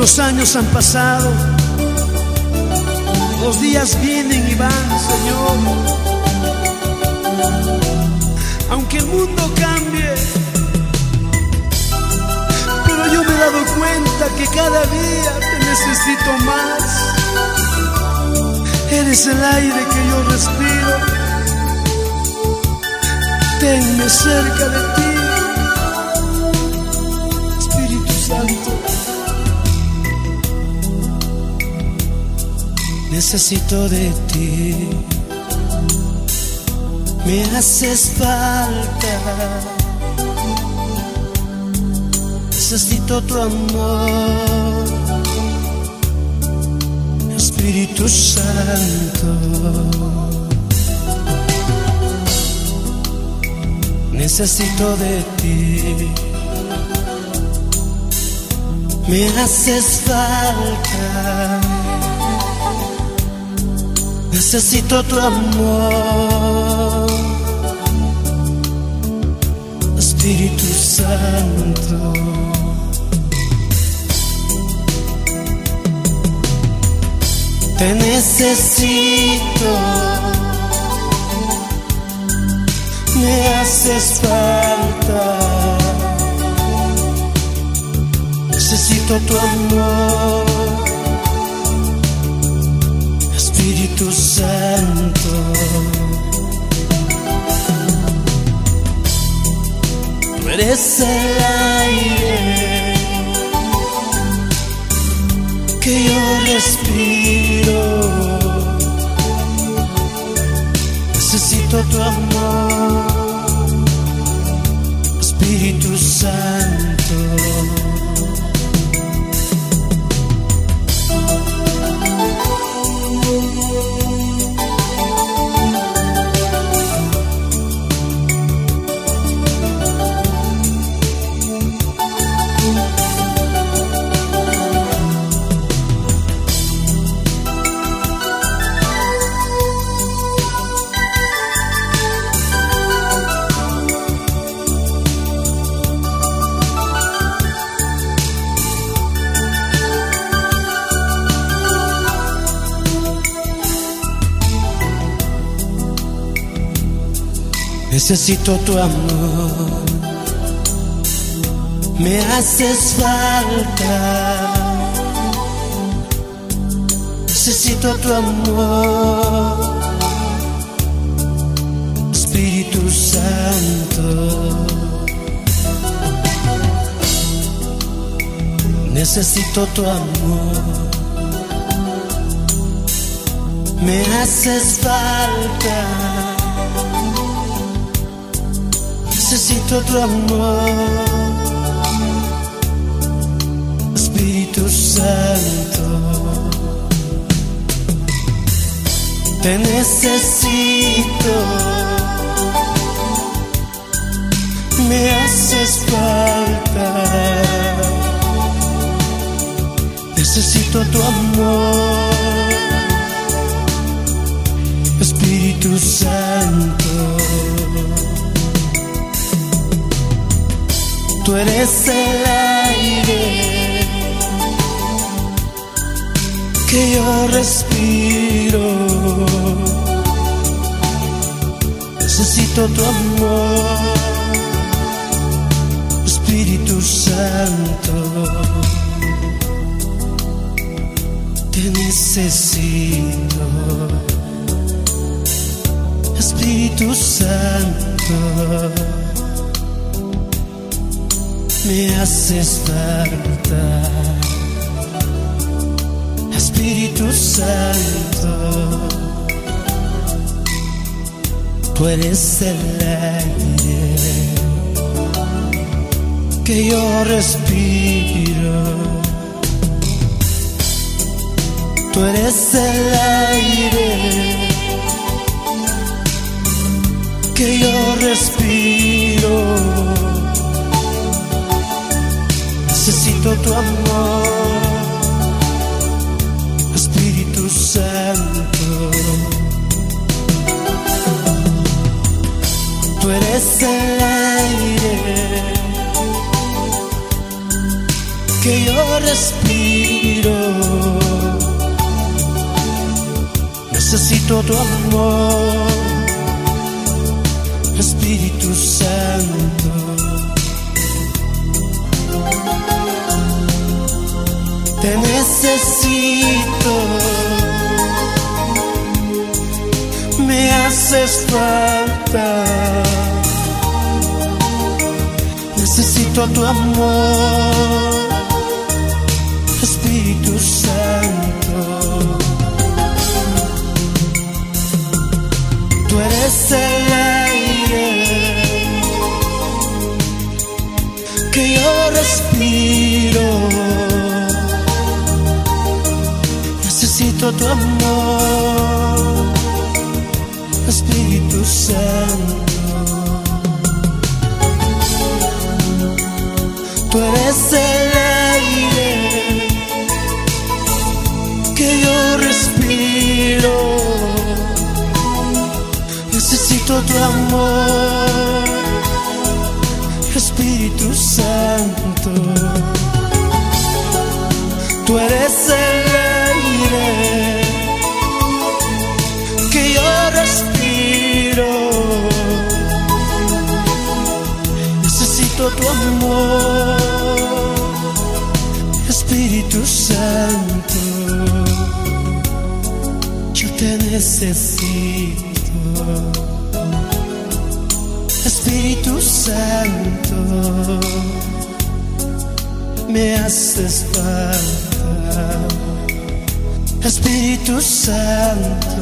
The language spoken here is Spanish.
Los años han pasado, los días vienen y van, Señor. Aunque el mundo cambie, pero yo me he dado cuenta que cada día te necesito más. Eres el aire que yo respiro. Tenme cerca de ti, Espíritu Santo. Necesito de ti, me haces falta. Necesito tu amor, Espíritu Santo. Necesito de ti, me haces falta. Necesito tu amor, Espíritu Santo. Te necesito, me haces falta. Necesito tu amor, Espíritu Santo. Tú eres el aire que yo respiro. Necesito tu amor, Espíritu Santo. Necesito tu amor, me haces falta. Necesito tu amor, Espíritu Santo. Necesito tu amor, me haces falta. Necesito tu amor, Espíritu Santo. Te necesito, me haces falta. Necesito tu amor, Espíritu Santo. Tú eres el aire que yo respiro. Necesito tu amor, Espíritu Santo. Te necesito, Espíritu Santo. Me haces falta, Espíritu Santo. Tú eres el aire que yo respiro. Tú eres el aire que yo respiro. Necesito tu amor, Espíritu Santo. Tú eres el aire que yo respiro. Necesito tu amor, Espíritu Santo. Te necesito, me haces falta. Necesito tu amor, Espíritu Santo. Tú eres el aire que yo respiro. Necesito tu amor, Espíritu Santo. Tú eres el aire que yo respiro. Necesito tu amor, Espíritu Santo. Tú eres el aire que yo respiro. Necesito tu amor, Espíritu Santo. Yo te necesito, Espíritu Santo. Me haces falta, Espíritu Santo.